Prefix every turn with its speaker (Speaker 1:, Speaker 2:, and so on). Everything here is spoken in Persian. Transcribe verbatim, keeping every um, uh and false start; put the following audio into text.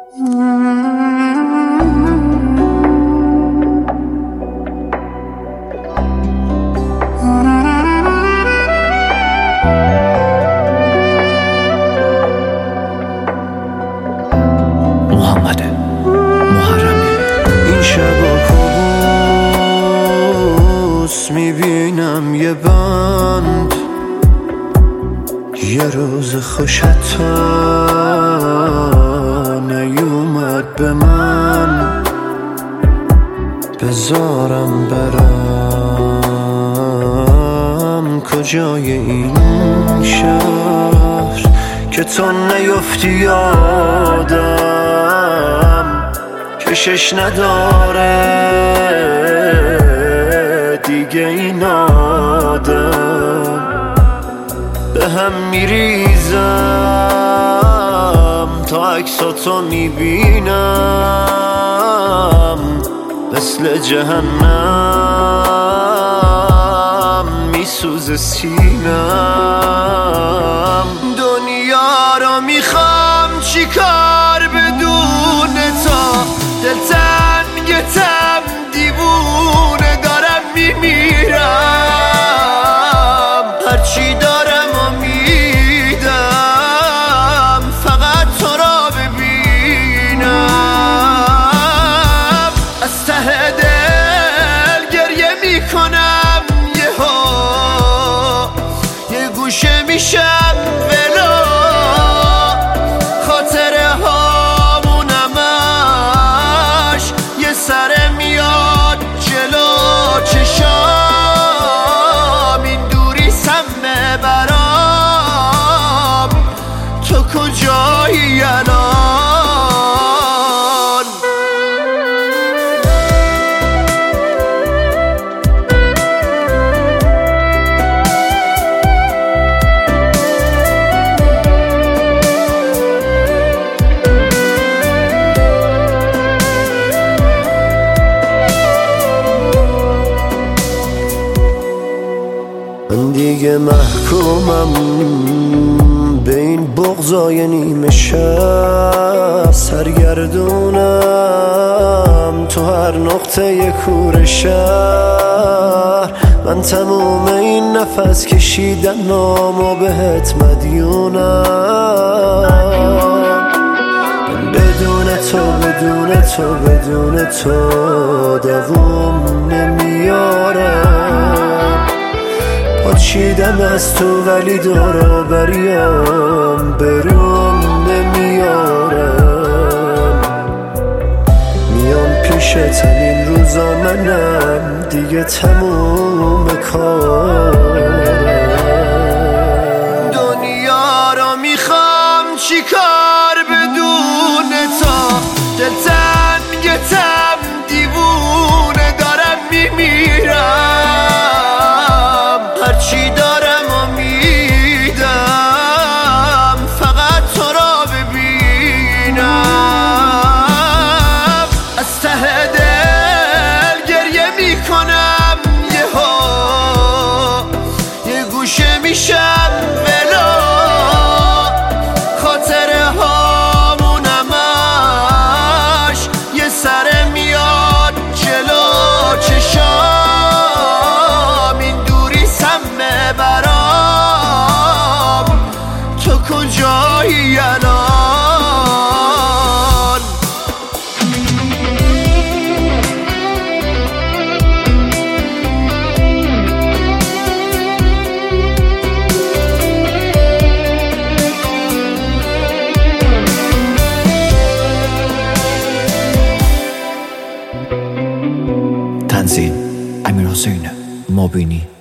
Speaker 1: محمد محرمی.
Speaker 2: این شبا کابوس میبینم یه بند، یه روز خوشت نیومد به من، بذارم برم کجای این شهر که تو نیفتی یادم، کشش نداره دیگه این آدم. به هم میریزم تا عکساتو میبینم، مثل جهنم میسوزه سینم. دنیا رو میخوام چیکار بدون تو، دلتنگتم دیوونه دارم میمیرم، هرچی دارم و میدم فقط تو را ببینم. از ته دل گریه میکنم، یهو یه گوشه میشم ولو، خاطره هامونمش یه سره میاد جلو چشام، این دوری سمه برام، تو کجایی الان؟ من دیگه محکومم به این بغضای نیمه شب، سرگردونم تو هر نقطه کور شهر. من تموم این نفس کشیدن نامو بهت مدیونم، من بدون تو بدون تو بدون تو دووم نمیارم. پاچیدم از تو ولی دورو بریام بروم نمیارم. میام پیشت این روزا منم دیگه تموم کارم. دنیا رو میخوام چیکار بدون تو، دلتنگتم دیوونه دارم میمیرم، هرچی دارم و میدم فقط تو را ببینم. از ته دل گریه میکنم، یهو یه گوشه میشم ولو، خاطره هامونمش یه سره میاد جلو چشام، این دوری سمه برام، تو کجایی الان؟
Speaker 1: تنظیم امیر حسین مبینی.